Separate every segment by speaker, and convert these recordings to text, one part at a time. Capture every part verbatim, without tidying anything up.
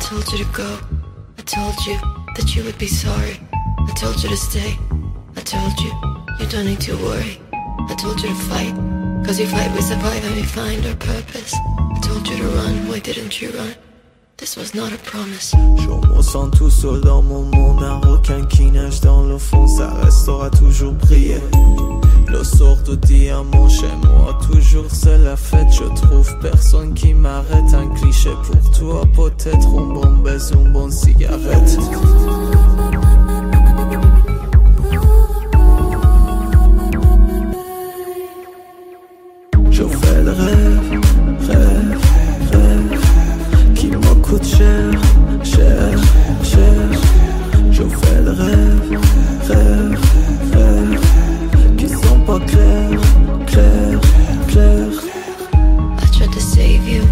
Speaker 1: told you to go. I told you that you would be sorry. I told you to stay. I told you you don't need to worry. I told you to fight, cause you fight, we survive and we find our purpose. I told you to run, why didn't you run? This was not a promise.
Speaker 2: Je me sens tout seul dans mon monde, un requin qui nage dans le fond, ça restera toujours briller. Le sort de diamant chez moi, toujours c'est la fête. Je trouve personne qui m'arrête, un cliché pour toi, peut-être un bon baiser, une bonne cigarette. Je fais le rêve, rêve, rêve qui me coûte cher, cher, cher. Je fais le rêve, rêve, rêve qui sont pas clairs, clairs, clairs.
Speaker 1: I tried to save you,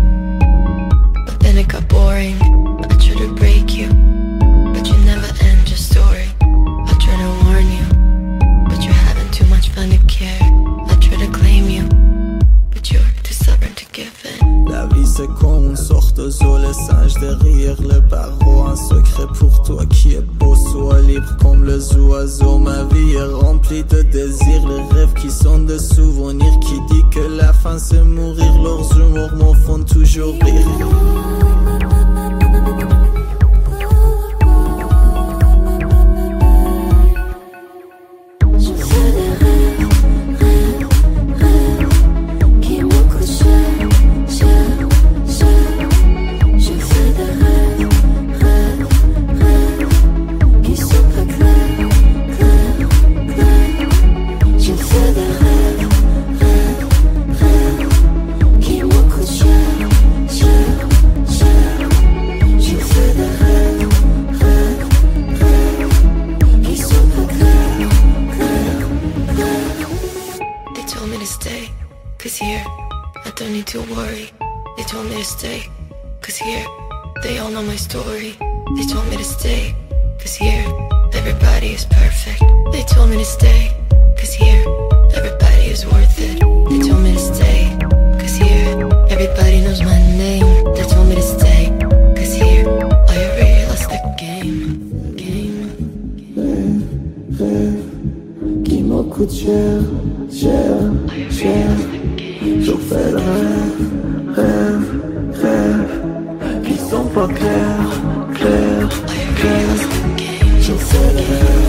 Speaker 1: but then it got boring. I tried to break you, but you never end your story. I tried to warn you, but you're having too much fun to care. I tried to claim you, but you're too stubborn to give in.
Speaker 2: La vie c'est comme une sorte de zoo, les singes derrière les barreaux. Un secret pour toi qui est beau, sois libre comme les oiseaux. Ma vie est remplie de désirs, les rêves qui sont des souvenirs. Qui dit que la fin c'est mourir, leurs humours m'en font toujours rire. Je fais le rêve.